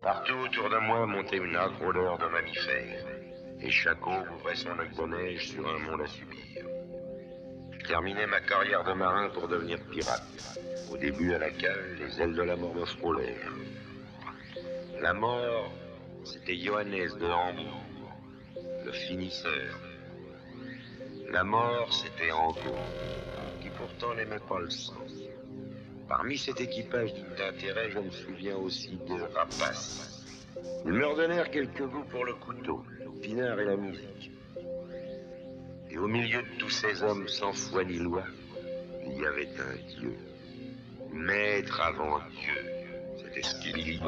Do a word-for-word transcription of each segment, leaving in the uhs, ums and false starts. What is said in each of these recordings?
Partout autour de moi montait une âcre odeur de mammifères, et chaque eau ouvrait son lac de neige sur un monde à subir. Je terminais ma carrière de marin pour devenir pirate. Au début, à la cale, les ailes de la mort me frôlèrent. La mort, c'était Johannes de Hambourg, le finisseur. La mort, c'était Angot, qui pourtant n'aimait pas le sang. Parmi cet équipage digne d'intérêt, je me souviens aussi de Rapace. Ils me redonnèrent quelques goûts pour le couteau, le pinard et la musique. Et au milieu de tous ces hommes sans foi ni loi, il y avait un Dieu. Maître avant Dieu, c'était ce qu'il dit.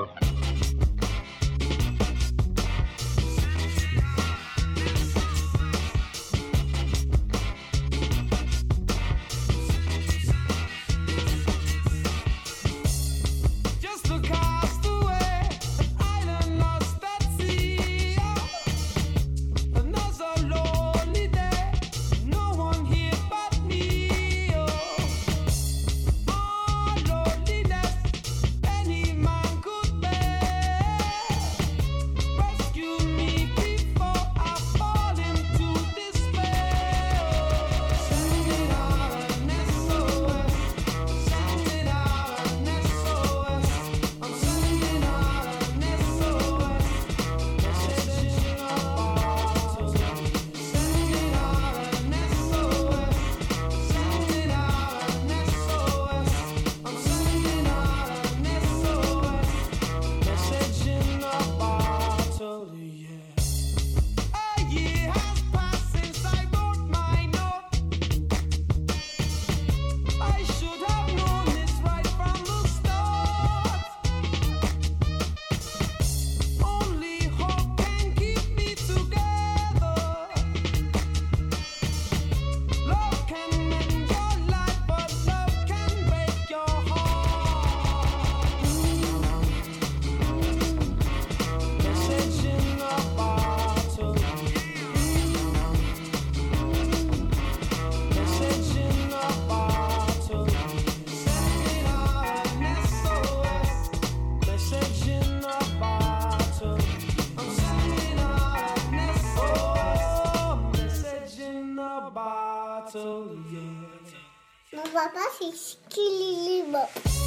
Papa, c'est Skilly Bob.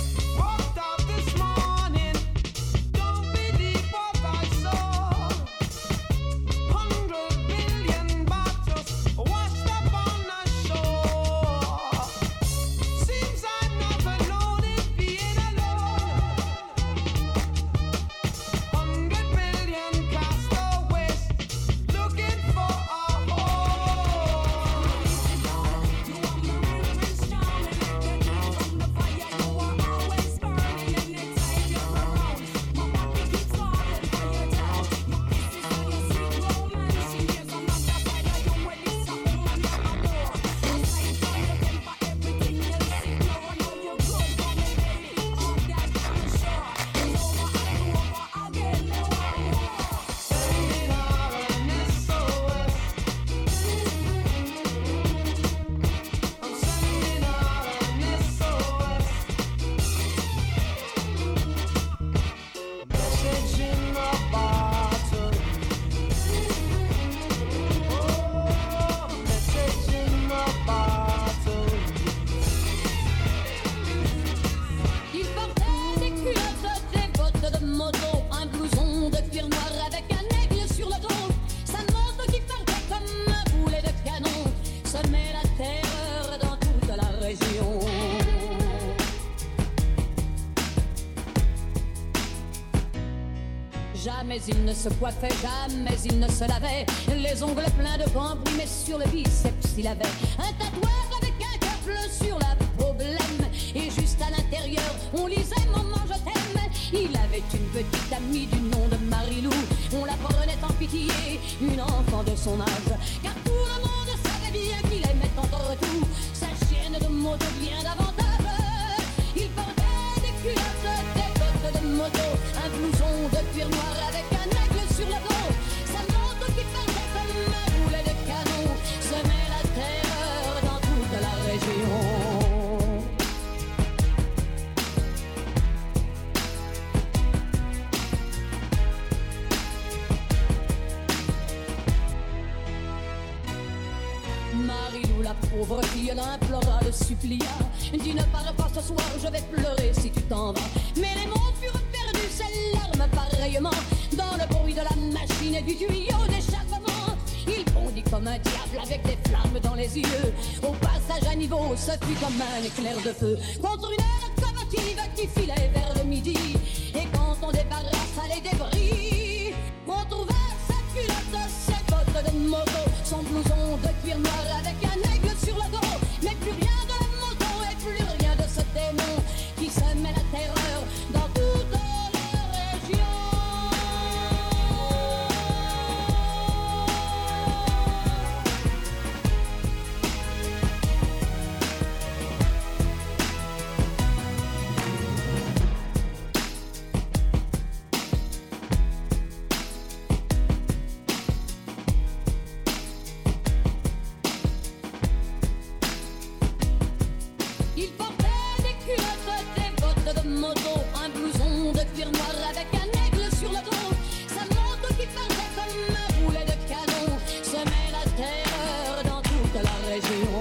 Jamais il ne se coiffait, jamais il ne se lavait. Les ongles pleins de cambouis, mais sur le biceps il avait un tatouage avec un cœur bleu sur la peau blême. Et juste à l'intérieur, on lisait « Maman, je t'aime ». Il avait une petite amie du nom de Marilou. On la prenait en pitié, une enfant de son âge. Car tout le monde savait bien qu'il aimait encore tout sa chienne de moto bien davantage. Il portait des culottes, des bottes de moto, un blouson de cuir noir avec un aigle sur le dos. Sa moto qui partait comme un boulet de canon semait la terreur dans toute la région. pauvre fille l'implora, le supplia. Dis ne parle pas ce soir, je vais pleurer si tu t'en vas. Mais les mots furent perdus, ses larmes pareillement, dans le bruit de la machine et du tuyau d'échappement. Il bondit comme un diable avec des flammes dans les yeux. Au passage à niveau, ce fut comme un éclair de feu contre une locomotive qui filait vers le midi. Et quand on débarrassa les débris, on trouva sa culotte, ses bottes de moto, son blouson de cuir noir avec un aigle sur le dos. Mais plus rien de la moto et plus rien de ce démon qui semait la terreur dans toute la région. Il portait des culottes, des bottes de moto, un blouson de cuir noir avec un aigle sur le dos. Sa moto qui partait comme un boulet de canon semait la terreur dans toute la région.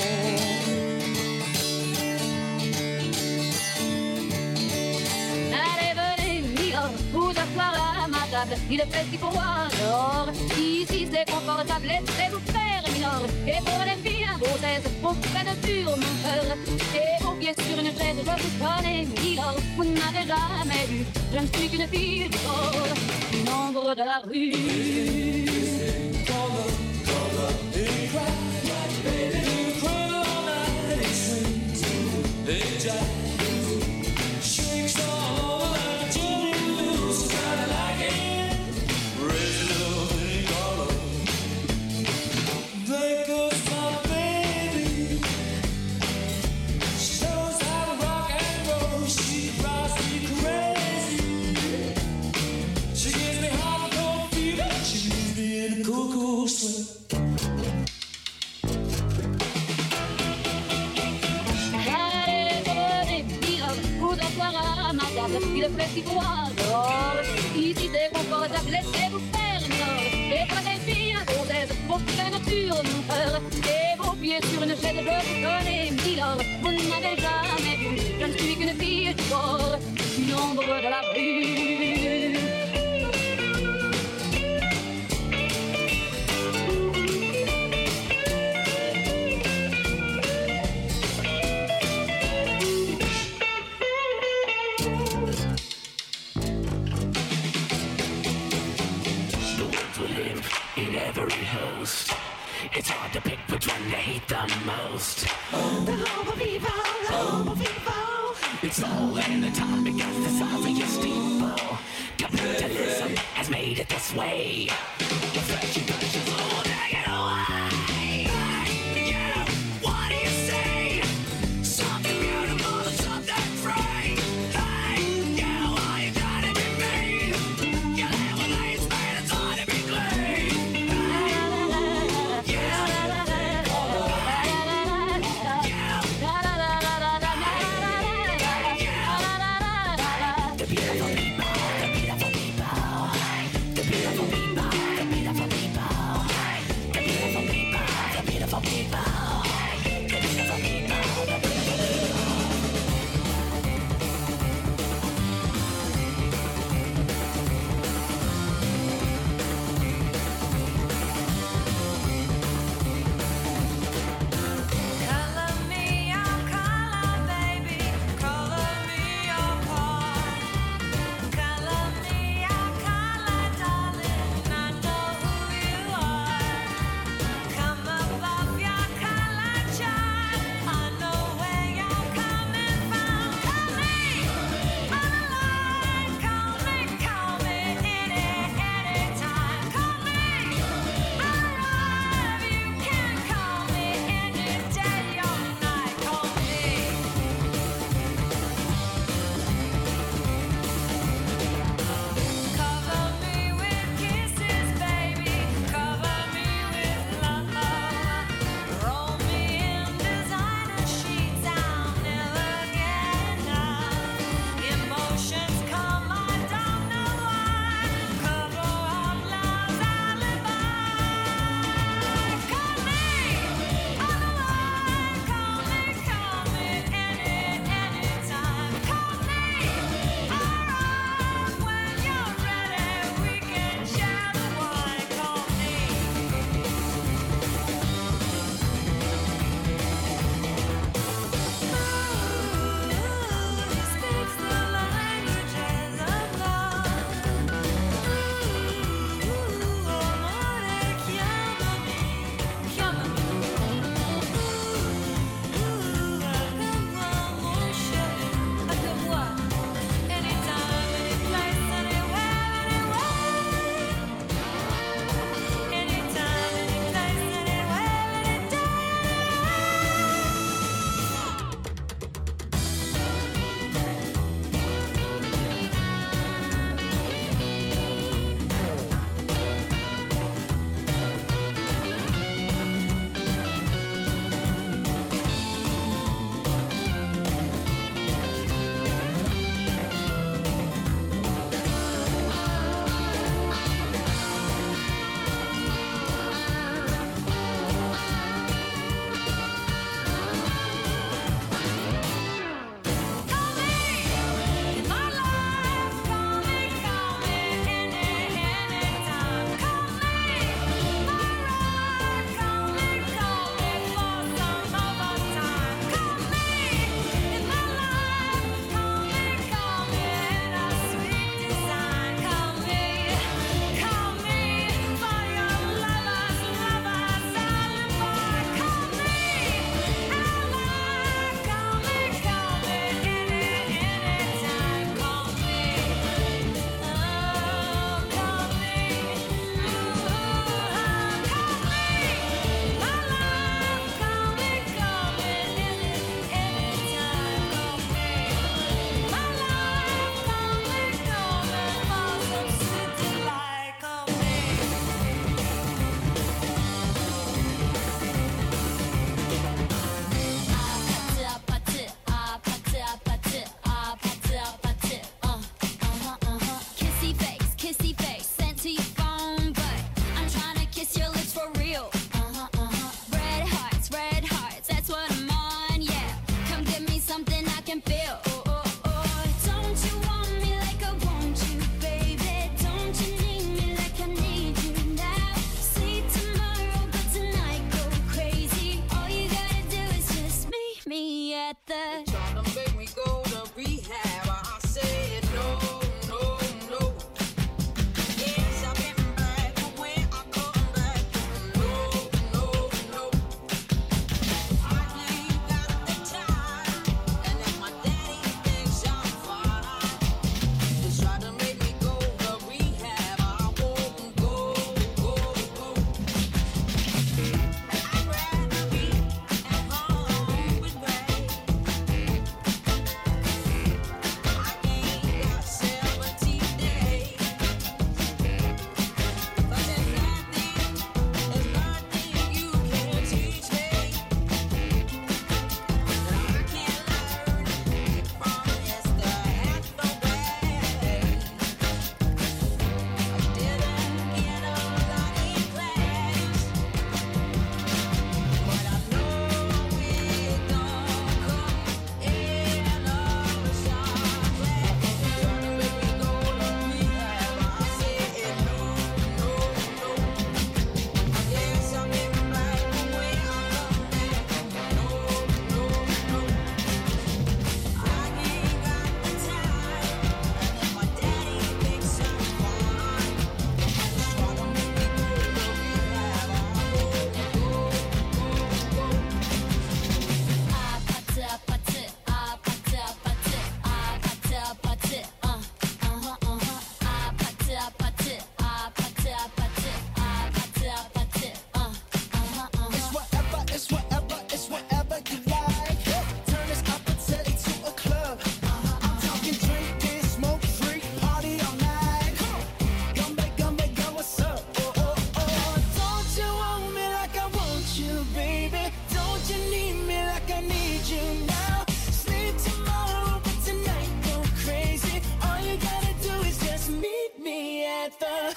Allez, venez, Milord, vous asseoir à ma table. Il est fait si pour moi, dehors. Ici c'est confortable, laissez-vous faire, Milord. Et pour les filles, un beau test, vous prenne sur mon cœur. Et vos pieds sur une chaise, je vous connais, Milord. Vous ne m'avez jamais vu, je ne suis qu'une fille du bord, une ombre de la rue. Il est fait si froid dehors. Ici c'est confortable, laissez-vous faire, Milord. Et prenez bien vos aises, vos freines sur mon cœur. Et vos pieds sur une chaise, je vous connais, Milord. Vous ne m'avez jamais vu, je ne suis qu'une fille du bord, une ombre de la rue. It's hard to pick which one to hate the most. The home of evil, the home of evil. It's all in the time because the sorriest evil. Capitalism has made it this way. The flashy versions all take it away. Yeah, what do you say? Something beautiful and something free. Hey, yeah, why you trying to be mean? You live with these men, it's hard to be clean. The beautiful people, the beautiful people, the beautiful people. together.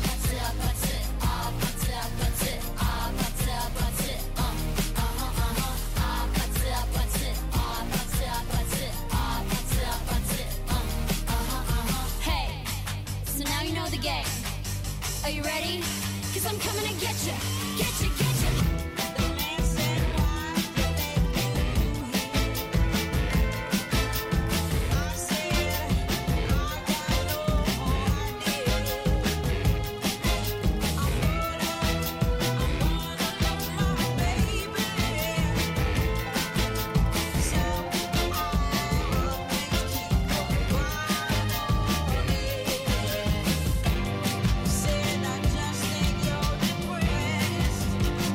Hey, so now you know the game. Are you ready? Cause I'm coming to get you, get you, get you. Said I just think you're depressed.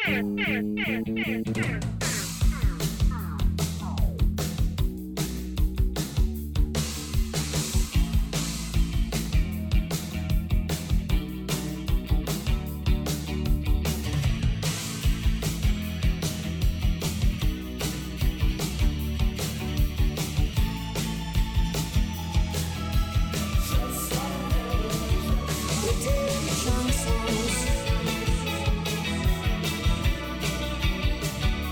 Chansons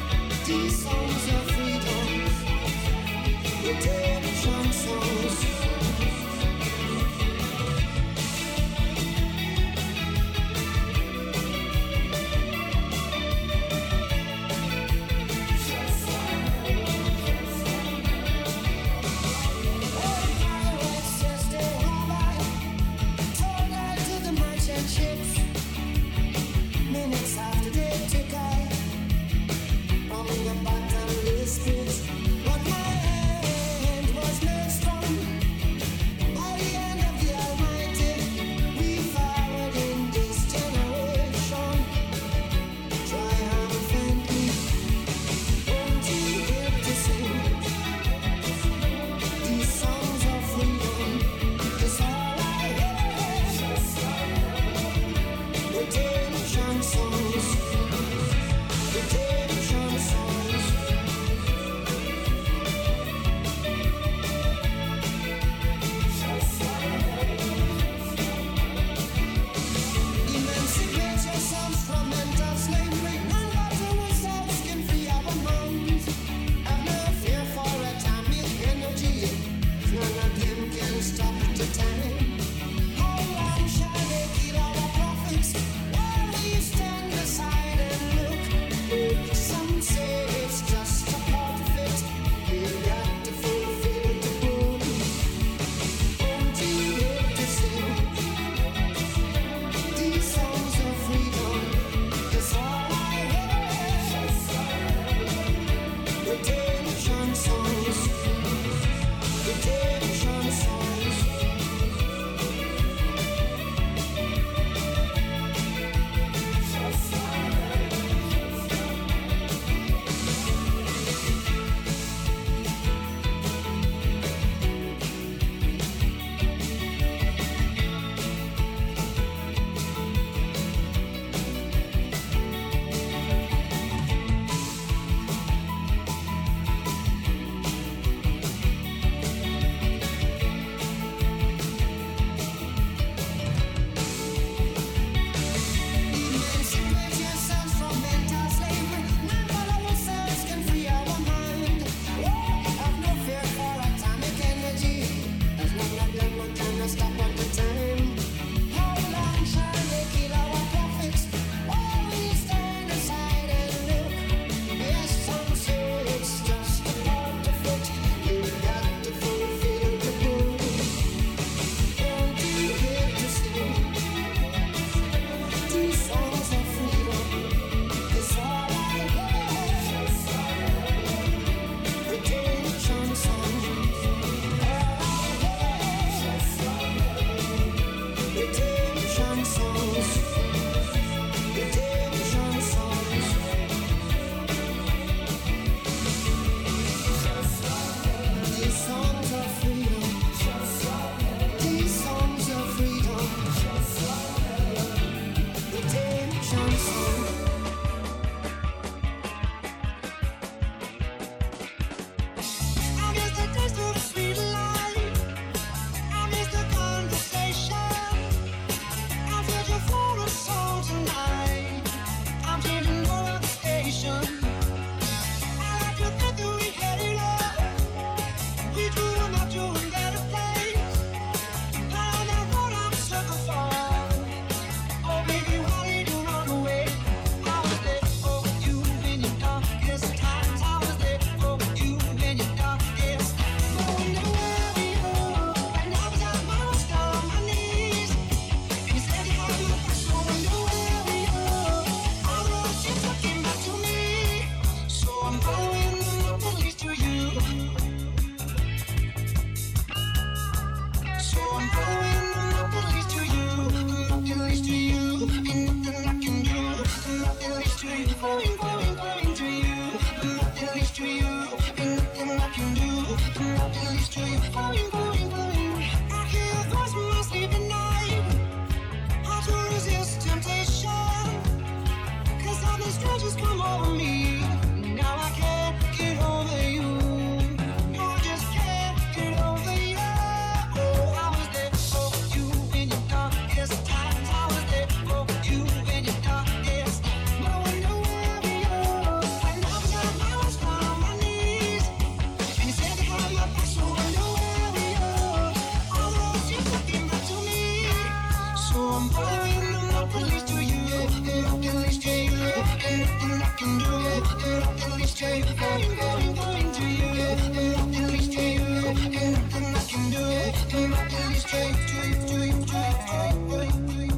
following, I'm not the least to you. I'm not the least to you. Nothing I can do. I'm not the least to you. Falling, falling, falling to you. I'm not the least to you. Nothing I can do. I'm not the least to you. To you, to you, to you.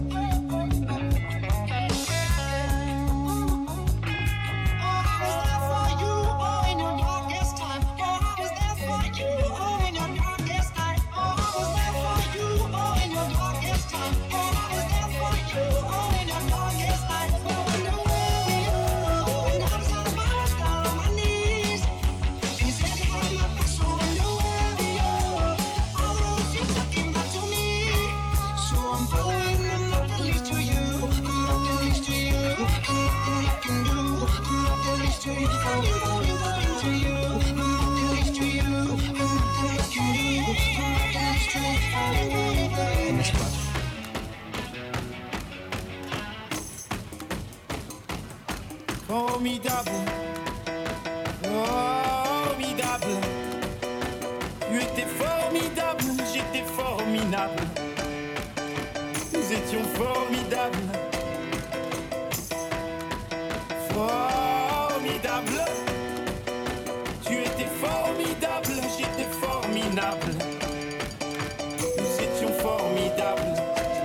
Formidable, formidable. Tu étais formidable, j'étais formidable. Nous étions formidables, formidable. Tu étais formidable, j'étais formidable. Nous étions formidables.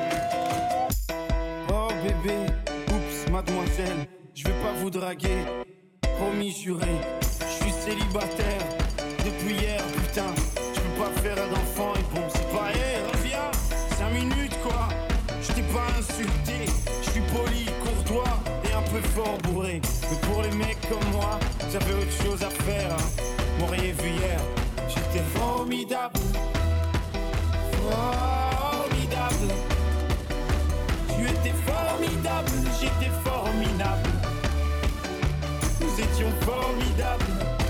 Oh bébé, oups, mademoiselle. Je vais pas vous draguer, promis juré. Je suis célibataire depuis hier, putain. Je peux pas faire d'enfant et bon, c'est pas hey, reviens, cinq minutes quoi. Je t'ai pas insulté, je suis poli, courtois et un peu fort bourré. Mais pour les mecs comme moi, j'avais autre chose à faire, hein. M'auriez vu hier, j'étais formidable, formidable. Tu étais formidable, j'étais formidable. Nous étions formidables,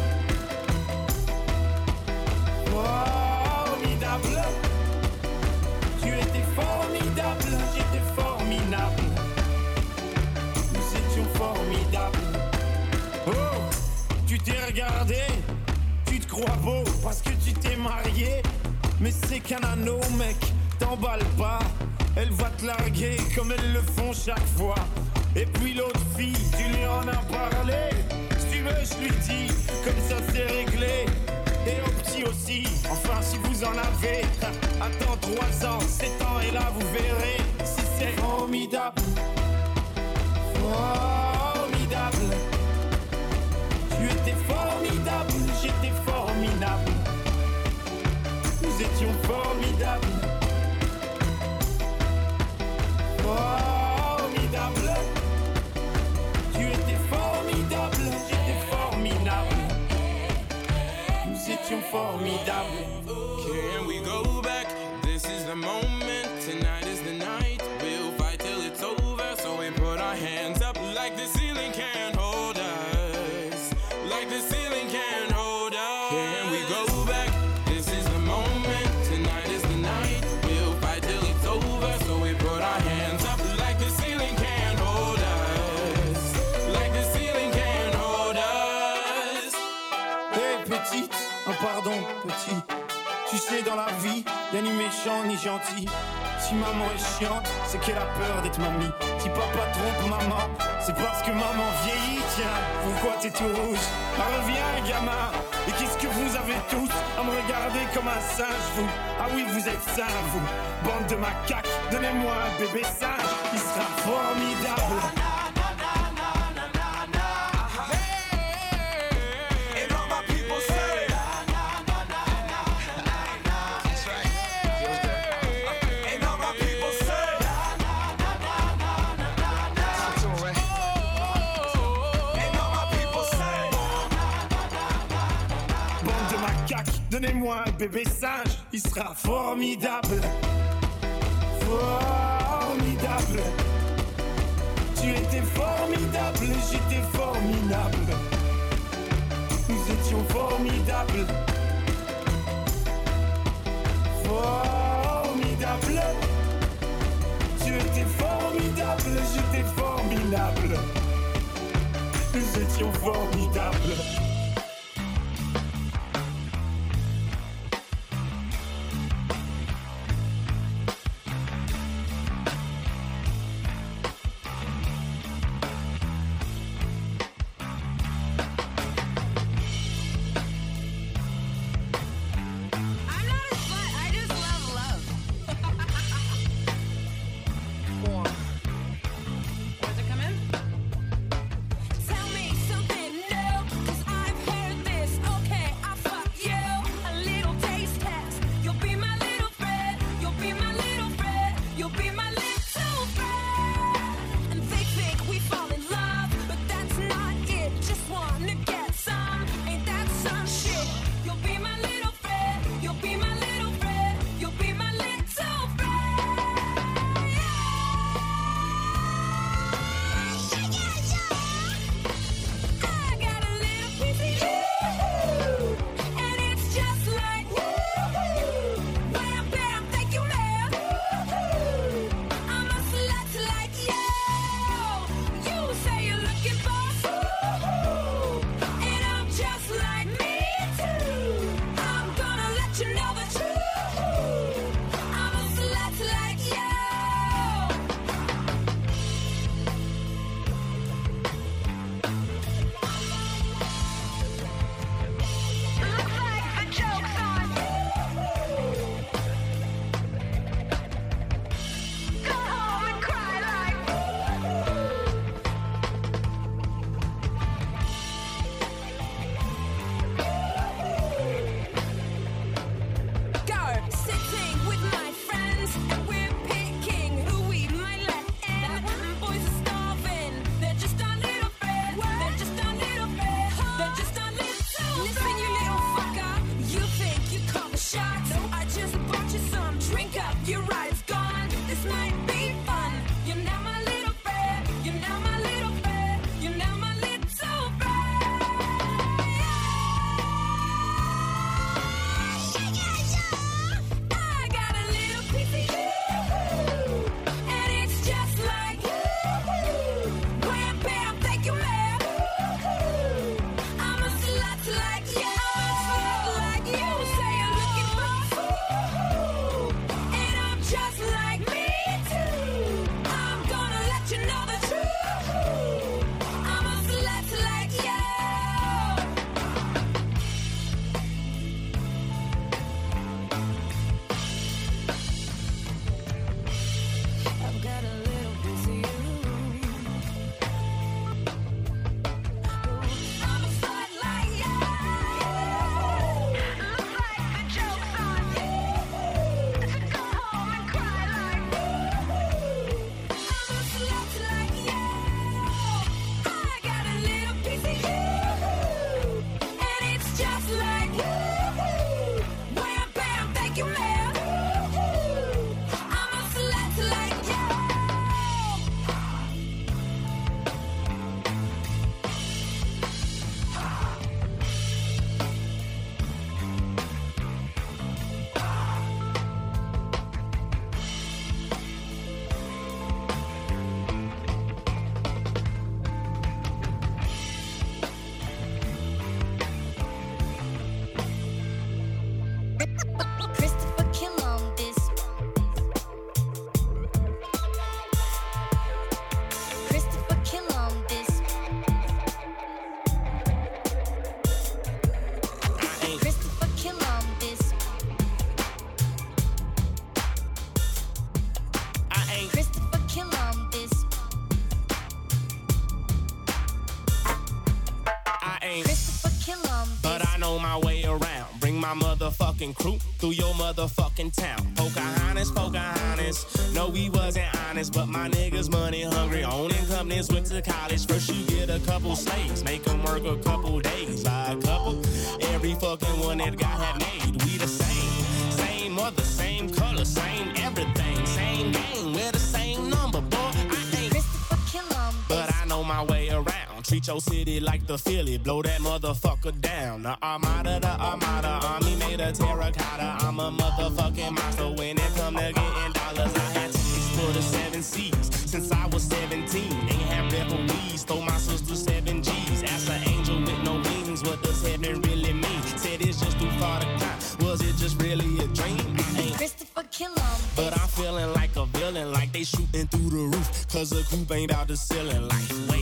formidable. Tu étais formidable, j'étais formidable. Nous étions formidables. Oh, tu t'es regardé, tu te crois beau parce que tu t'es marié. Mais c'est qu'un anneau, mec, t'emballe pas. Elle va te larguer comme elles le font chaque fois. Et puis l'autre fille, tu lui en as parlé. Si tu veux, je lui dis, comme ça c'est réglé. Et au petit aussi, enfin si vous en avez. Attends trois ans, sept ans et là vous verrez si c'est formidable. Formidable. Tu étais formidable, j'étais formidable. Nous étions formidables. Formidable. Tu étais formidable, j'étais formidable. Nous étions formidables. Can we go back? This is the moment. Tonight is the night. We'll fight till it's over. So we put our hands up like the ceiling can't hold us. Like the ceiling can't hold us. Can we go back? This is the moment. Tonight is the night. We'll fight till it's over. So we put our hands up like the ceiling can't hold us. Like the ceiling can't hold us. Hey petite, oh pardon petit. Tu sais dans la vie, y'a ni méchant ni gentil. Si maman est chiante, c'est qu'elle a peur d'être mamie. Si papa trompe maman, c'est parce que maman vieillit. Tiens, pourquoi t'es tout rouge? Ah reviens gamin. Et qu'est-ce que vous avez tous à me regarder comme un singe vous? Ah oui vous êtes sains vous, bande de macaques. Donnez-moi un bébé singe, il sera formidable. Donnez-moi un bébé singe, il sera formidable. Formidable. Tu étais formidable, j'étais formidable. Nous étions formidables. Formidable. Tu étais formidable, j'étais formidable. Nous étions formidables. know my way around. Bring my motherfucking crew through your motherfucking town. Pocahontas, Pocahontas. No, we wasn't honest, but my niggas money hungry. Owning companies, went to college. First you get a couple slaves, make them work a couple days. By a couple, every fucking one that God had made. We the same, same mother, same color, same everything. Same name, we're the same number, boy. I ain't Christopher Columbus, but I know my way around. Treat your city like the Philly, blow that motherfucker down. The Armada, the Armada, army made of terracotta. I'm a motherfucking monster when it come to getting dollars. I had to explore the seven seas since I was seventeen. Ain't have referees, stole my sister seven G's. Asked an angel with no wings, what does heaven really mean? Said it's just too far to climb, was it just really a dream? I ain't Christopher Columbus, but I'm feeling like a villain, like they shooting through the roof, cause the coupe ain't out the ceiling. Like, wait,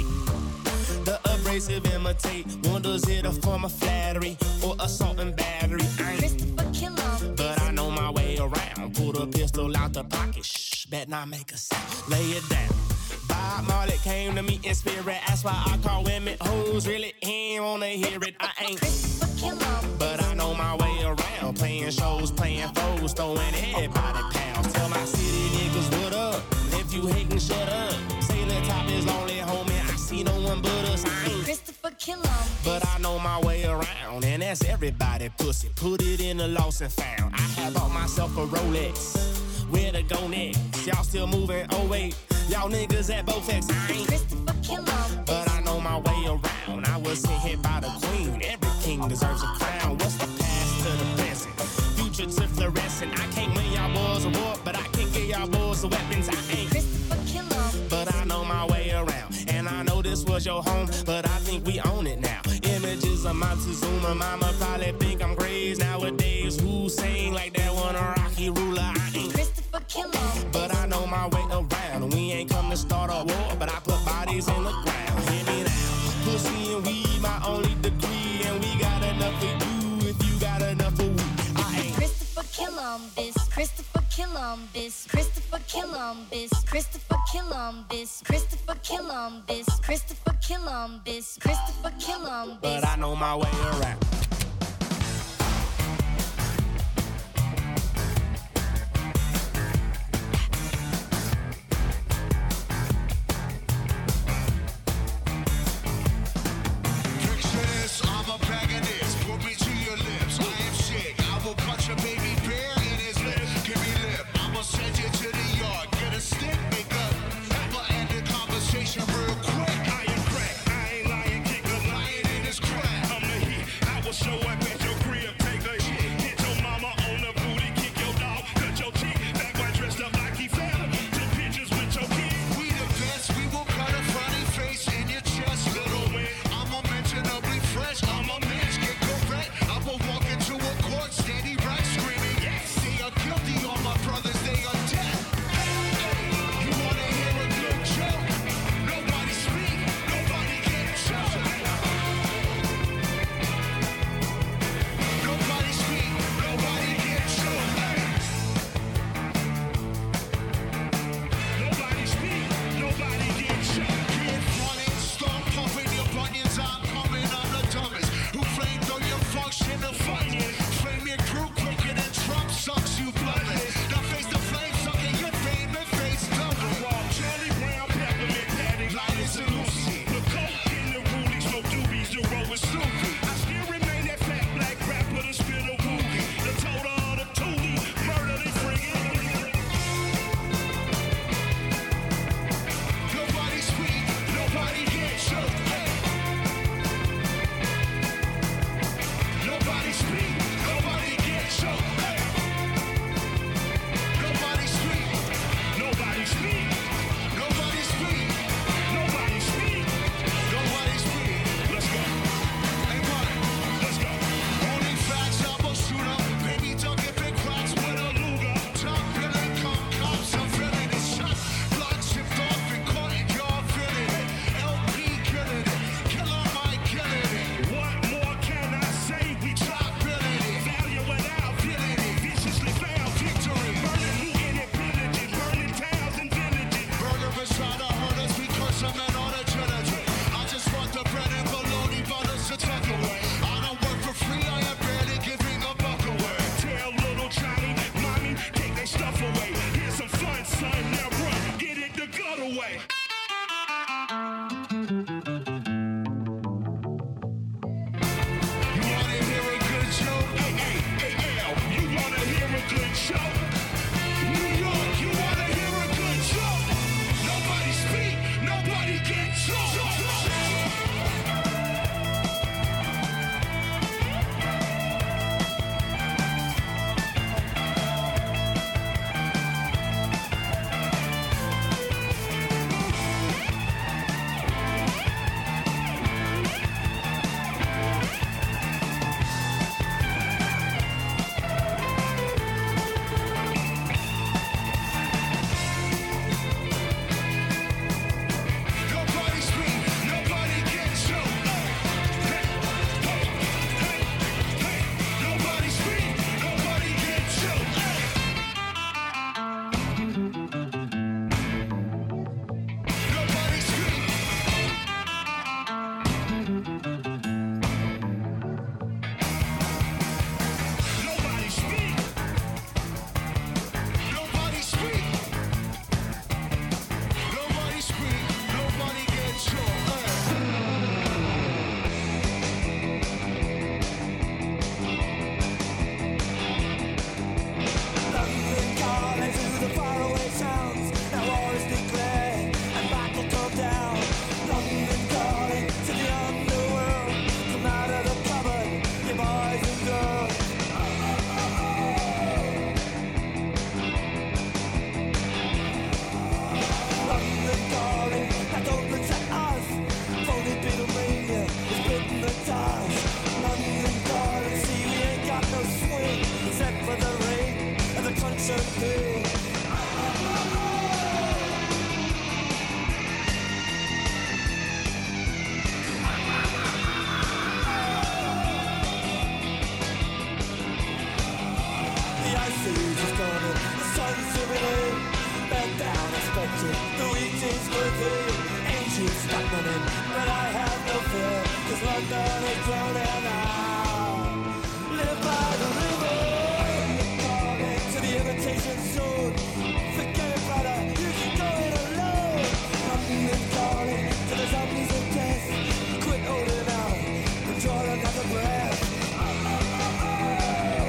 the abrasive imitate wonders hit a form of flattery or assault and battery. I ain't Christopher Columbus, but I know my way around. Pull the pistol out the pocket, shh, bet not make a sound. Lay it down. Bob Marley came to me in spirit, that's why I call women hoes. Really, he ain't wanna hear it. I ain't Christopher Columbus, but I know my way around. Playing shows, playing foes, throwing everybody pounds. Tell my city niggas what up. If you hatin', shut up. Say the top is lonely, homie. I see no one but us. I ain't Christopher Columbus, but I know my way around, and that's everybody pussy. Put it in the lost and found. I have bought myself a Rolex. Where to go next? Y'all still moving? Oh wait, y'all niggas at Bowflex. I ain't Christopher Columbus, but I know my way around. I was sent here by the queen. Every king deserves a crown. What's the past to the present? Future to fluorescent. I can't win y'all boys a war, but I can get y'all boys the weapons. I ain't Christopher Columbus, but I know my way around. And I know this was your home, but I think we own it now. Images of Montezuma, mama probably think I'm crazy nowadays. Who sing like that one a Rocky ruler? I ain't Christopher Columbus, but I know my way around. We ain't come to start a war, but I put bodies in the ground. Hear me now. Pussy and weed, my only degree, and we got enough for you if you got enough for we. I ain't Christopher Columbus, Christopher Columbus, Christopher Columbus, Christopher Columbus, Christopher Columbus, Christopher Columbus, Christopher Columbus, but I know my way around. I'm a bag of this, put me to your lips. I am sick, I will punch a baby bear in his lip. Give me lip, I'ma send you to the yard. Get a stick, make up, I'ma end the conversation real quick. I am crack, I ain't lying, kick a lion in his crack. I'm the heat, I will engines stop running, but I have no fear, 'cause London is drowning out. Live by the river, calling to the imitation zone. Forget it, brother, you can go it alone. London calling to the zombies of death. Quit holding out and draw another breath. Oh, oh, oh, oh.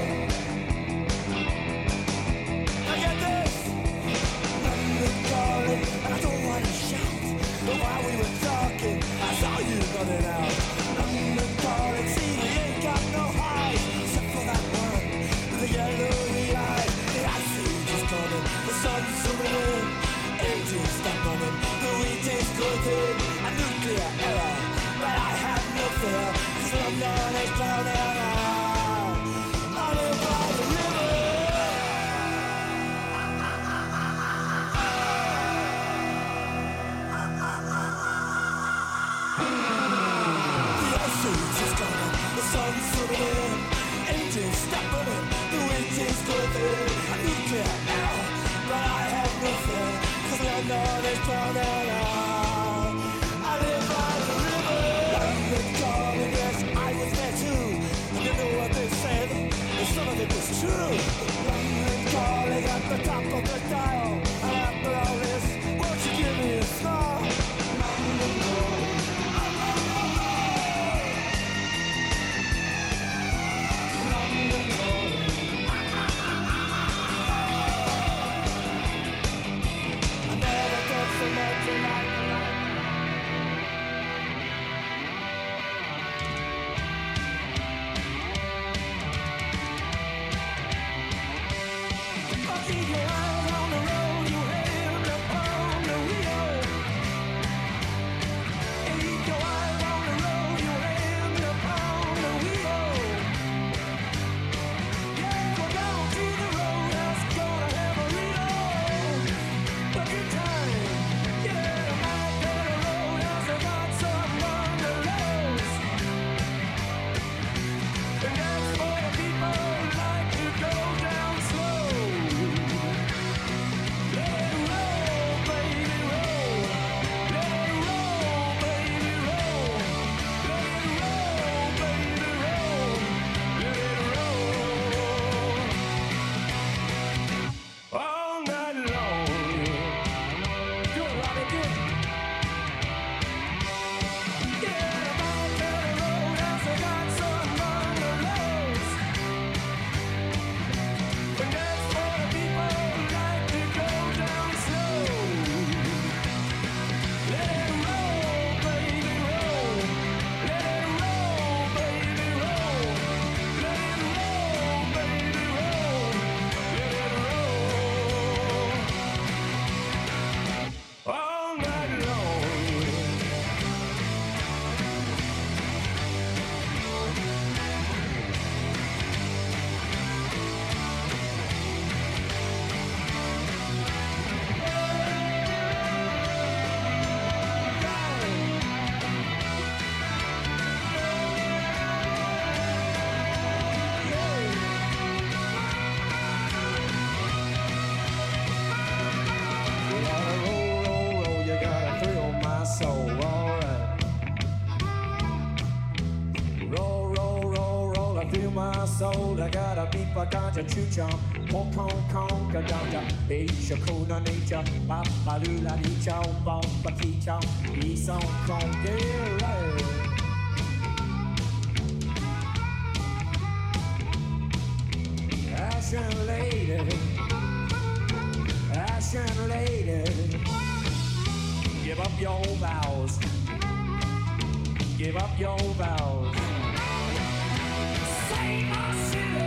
I get this. London calling, and I don't want to shout, but while we were talking, I saw you running out. London calling, see, we ain't got no highs, except for that one with the yellowy eyes. The ice age is coming, the sun's zooming in, engines stop running, the wheat is cooking, a nuclear error, but I have no fear, 'cause London is drowning out. I live by the river. The sun's zooming in, engines stop running, the wind is cooking, a nuclear error, but I have no fear, 'cause London is drowning out. I live by the river. London calling, yes, I was there too. I didn't know what they said, but some of it was true. London calling at the top of the dial, and after all this, won't you give me a smile? London calling. Chuchum, Hong Kong Kong, Gadanga, Asia Kona Nature, Papa Lula Li Chow, Bomba Ki Chow, Easong Kong, yeah, right. Ashen lady, Ashen lady, give up your vows, give up your vows. Save my city.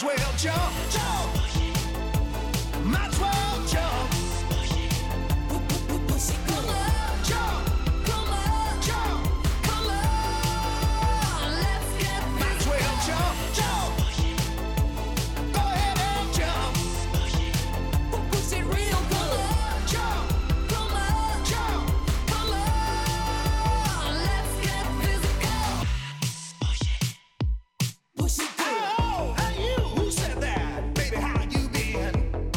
as well jump, jump. Might as well jump. Pussy good. Jump, come on, jump, come on. Let's get might as well jump, jump. Go ahead and jump. Pussy real good. Jump, come on, jump, come on. Let's get physical. Pussy good. Oh, hey you, who said that? Baby, how you been?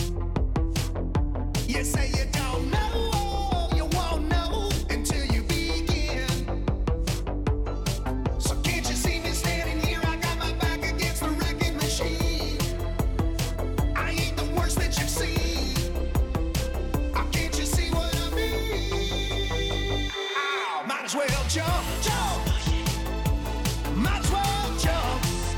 You say you don't know, you won't know until you begin. So can't you see me standing here? I got my back against the wrecking machine. I ain't the worst that you've seen. Oh, can't you see what I mean? Ow, might as well jump, jump. Might as well jump.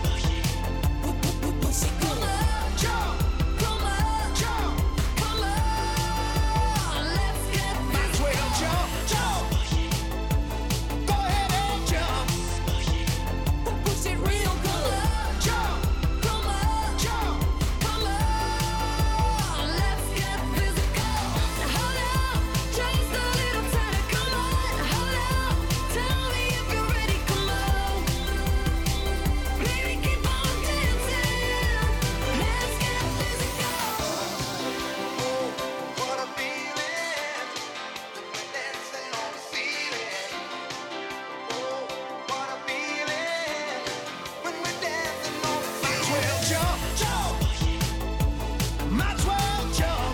Pussy good. Jump, come on, jump, come on. Let's get might as well jump, jump. Go ahead and jump. Pussy real good. Jump, come on, jump, come on. Let's get physical. Hold up, just a little time. Come on, hold up. Tell me if you're ready. Come on, baby, keep on dancing. Let's get physical. What a feeling when we're dancing on the ceiling. Oh, what a feeling when we're dancing on the ceiling. Might as well jump, jump. Might as well jump.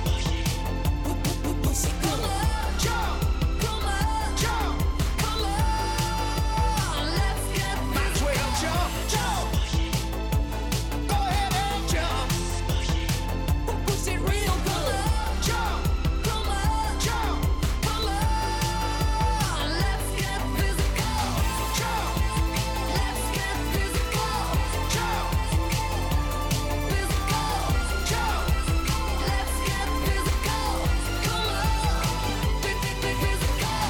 Pussy good. Jump, come on, jump, come on. Let's get might as well jump, jump. Go ahead and jump. Pussy real good. Jump, come on, jump, come on. Let's get physical. Jump, let's get physical. Jump, physical. Jump, let's get physical. Come on, physical.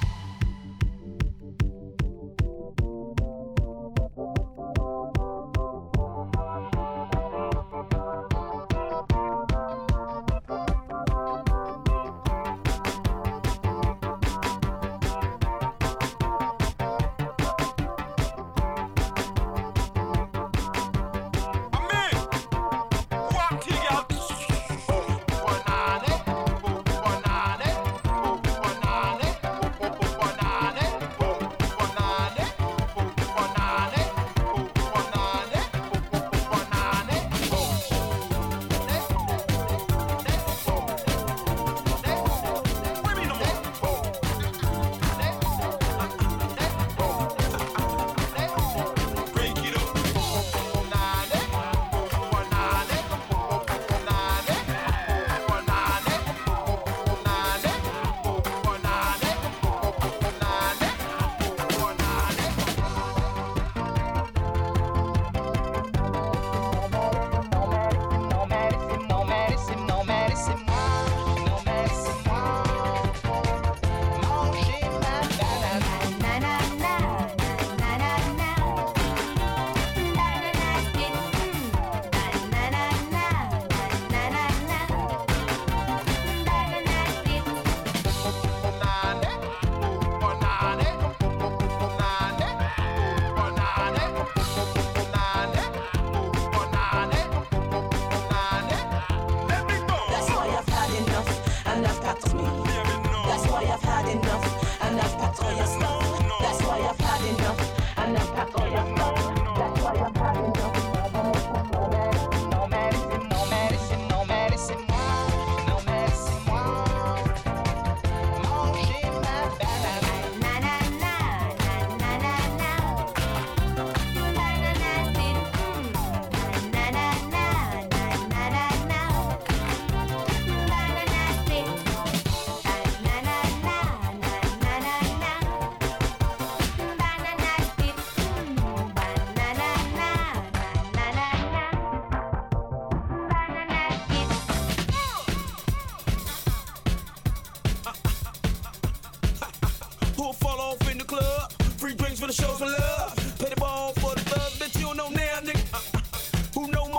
That's why I've had enough, and I've packed me. That's why I've had enough, and I've packed all your stuff. That's why I've had enough, and I've packed all your stuff. That's why I've had enough. No medicine, no medicine, no medicine, no medicine, manger ma banane. Na na na na na na banana split. Na na na na na na na banana split. Na na na na na na na banana split. Banana na na na na banana split. Who'll fall off in the club? Free drinks for the shows for love. Pay the ball for the thugs, bitch, you don't know now, nigga. Uh, uh, who know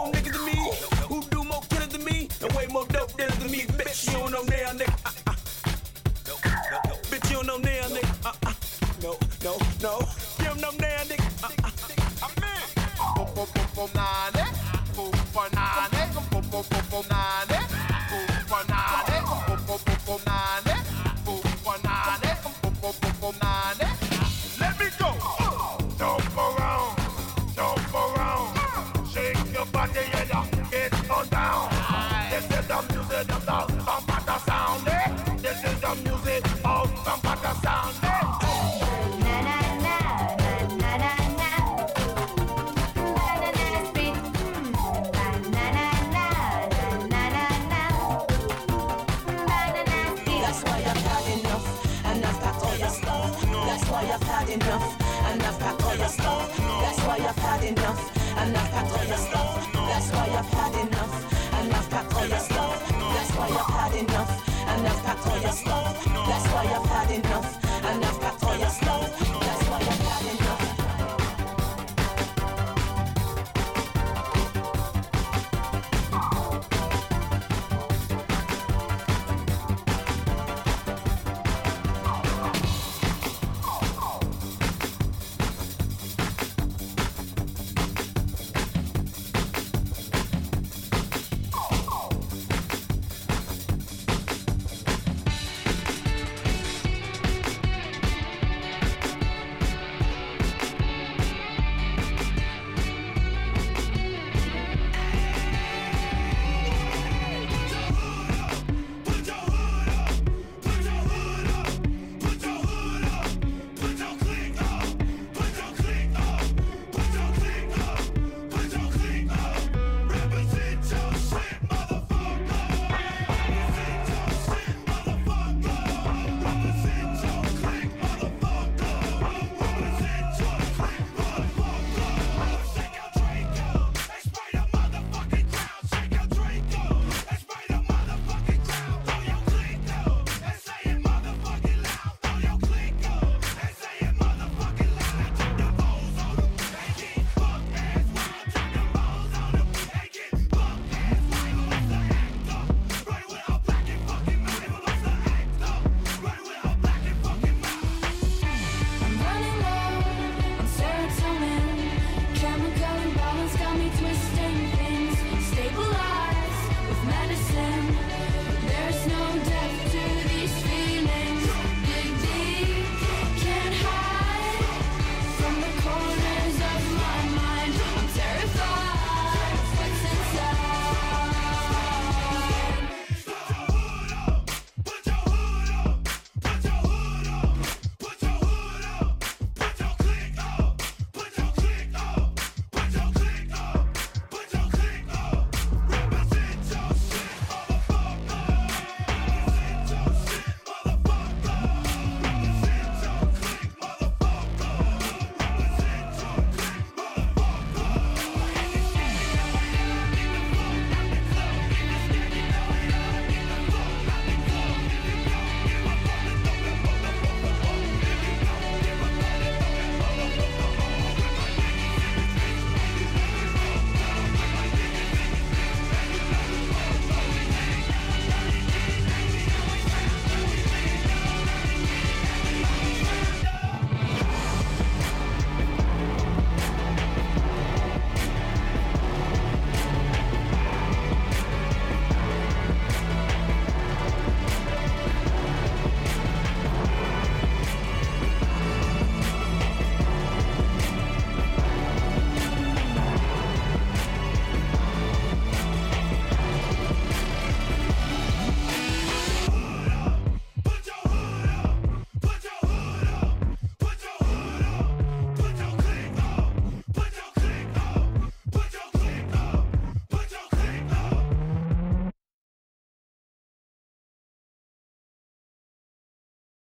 enough, and I've packed all your stuff. That's why I've had enough, and I've packed all your stuff. That's why I've had enough, and I've packed all your stuff. That's why I've had enough, and I've packed all your stuff. That's why I've had enough.